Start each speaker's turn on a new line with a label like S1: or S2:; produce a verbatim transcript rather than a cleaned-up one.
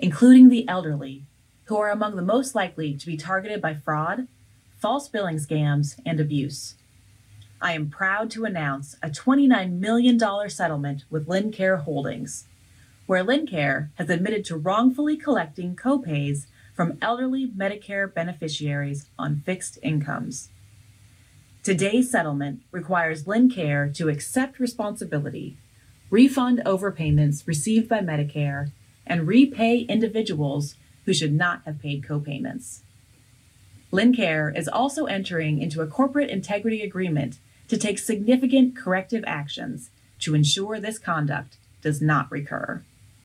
S1: including the elderly, who are among the most likely to be targeted by fraud, false billing scams, and abuse. I am proud to announce a twenty-nine million dollars settlement with Lincare Holdings, where Lincare has admitted to wrongfully collecting copays from elderly Medicare beneficiaries on fixed incomes. Today's settlement requires Lincare to accept responsibility, refund overpayments received by Medicare, and repay individuals who should not have paid copayments. Lincare is also entering into a corporate integrity agreement to take significant corrective actions to ensure this conduct does not recur.